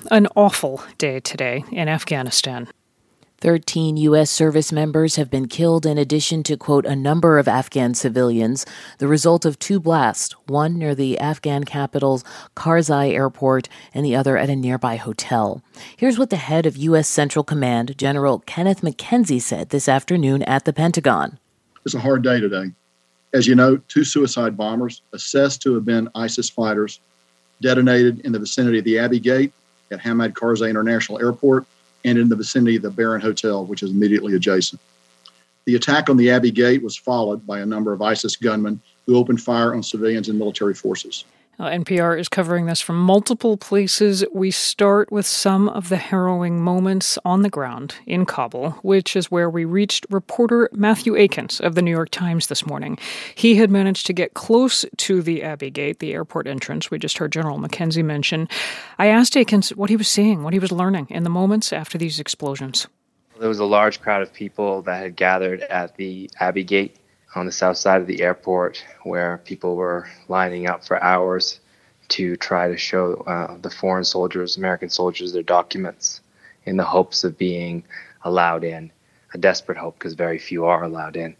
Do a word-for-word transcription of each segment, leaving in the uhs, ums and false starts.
An awful day today in Afghanistan. Thirteen U S service members have been killed in addition to, quote, a number of Afghan civilians, the result of two blasts, one near the Afghan capital's Karzai airport and the other at a nearby hotel. Here's what the head of U S Central Command, General Kenneth McKenzie, said this afternoon at the Pentagon. It's a hard day today. As you know, two suicide bombers, assessed to have been ISIS fighters, detonated in the vicinity of the Abbey Gate at Hamid Karzai International Airport and in the vicinity of the Baron Hotel, which is immediately adjacent. The attack on the Abbey Gate was followed by a number of ISIS gunmen who opened fire on civilians and military forces. Uh, N P R is covering this from multiple places. We start with some of the harrowing moments on the ground in Kabul, which is where we reached reporter Matthew Akins of the New York Times this morning. He had managed to get close to the Abbey Gate, the airport entrance we just heard General McKenzie mention. I asked Akins what he was seeing, what he was learning in the moments after these explosions. There was a large crowd of people that had gathered at the Abbey Gate on the south side of the airport, where people were lining up for hours to try to show uh, the foreign soldiers, American soldiers, their documents in the hopes of being allowed in. A desperate hope, because very few are allowed in.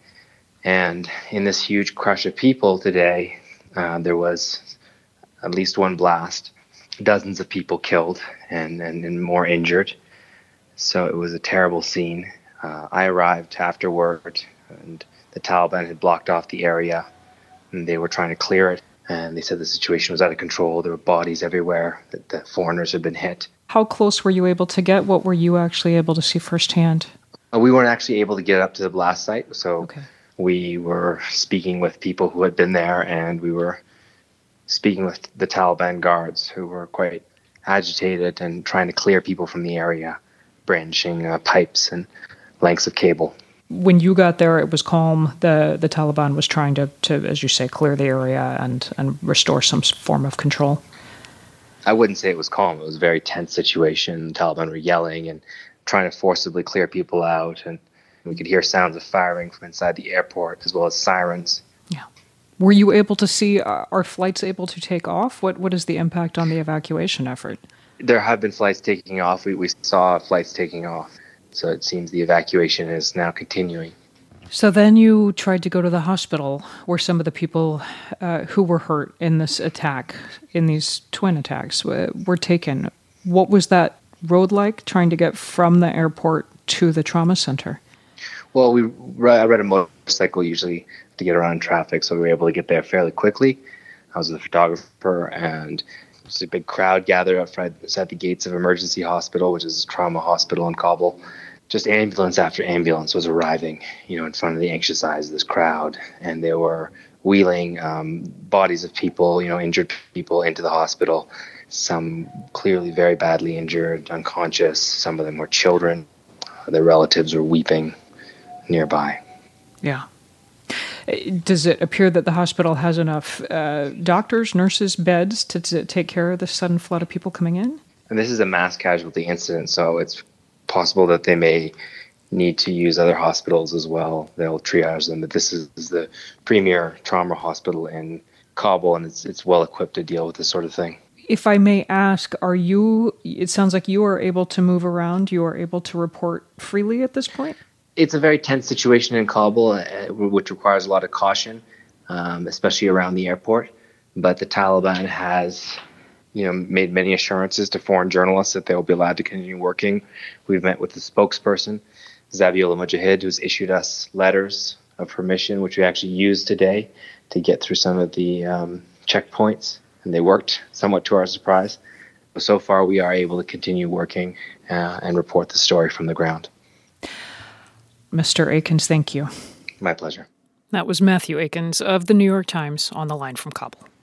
And in this huge crush of people today, uh, there was at least one blast, dozens of people killed and, and, and more injured. So it was a terrible scene. Uh, I arrived afterward, and the Taliban had blocked off the area, and they were trying to clear it. And they said the situation was out of control. There were bodies everywhere, that the foreigners had been hit. How close were you able to get? What were you actually able to see firsthand? Uh, we weren't actually able to get up to the blast site, so okay. We were speaking with people who had been there, and we were speaking with the Taliban guards who were quite agitated and trying to clear people from the area, brandishing uh, pipes and lengths of cable. When you got there, it was calm. The the Taliban was trying to, to, as you say, clear the area and, and restore some form of control. I wouldn't say it was calm. It was a very tense situation. The Taliban were yelling and trying to forcibly clear people out. And we could hear sounds of firing from inside the airport, as well as sirens. Yeah. Were you able to see, uh, are flights able to take off? What What is the impact on the evacuation effort? There have been flights taking off. We, we saw flights taking off. So it seems the evacuation is now continuing. So then you tried to go to the hospital where some of the people uh, who were hurt in this attack, in these twin attacks, uh, were taken. What was that road like, trying to get from the airport to the trauma center? Well, we I ride a motorcycle usually to get around traffic, so we were able to get there fairly quickly. I was with a photographer, and just a big crowd gathered outside the gates of Emergency Hospital, which is a trauma hospital in Kabul. Just ambulance after ambulance was arriving, you know, in front of the anxious eyes of this crowd, and they were wheeling um, bodies of people, you know, injured people into the hospital. Some clearly very badly injured, unconscious. Some of them were children. Their relatives were weeping nearby. Yeah. Does it appear that the hospital has enough uh, doctors, nurses, beds to, to take care of the sudden flood of people coming in? And this is a mass casualty incident, so it's possible that they may need to use other hospitals as well. They'll triage them, but this is the premier trauma hospital in Kabul, and it's it's well equipped to deal with this sort of thing. If I may ask, are you, it sounds like you are able to move around, you are able to report freely at this point? It's a very tense situation in Kabul, uh, which requires a lot of caution, um, especially around the airport. But the Taliban has, you know, made many assurances to foreign journalists that they will be allowed to continue working. We've met with the spokesperson, Zabiullah Mujahid, who's issued us letters of permission, which we actually used today to get through some of the um, checkpoints, and they worked somewhat to our surprise. But so far, we are able to continue working uh, and report the story from the ground. Mister Akins, thank you. My pleasure. That was Matthew Akins of the New York Times on the line from Kabul.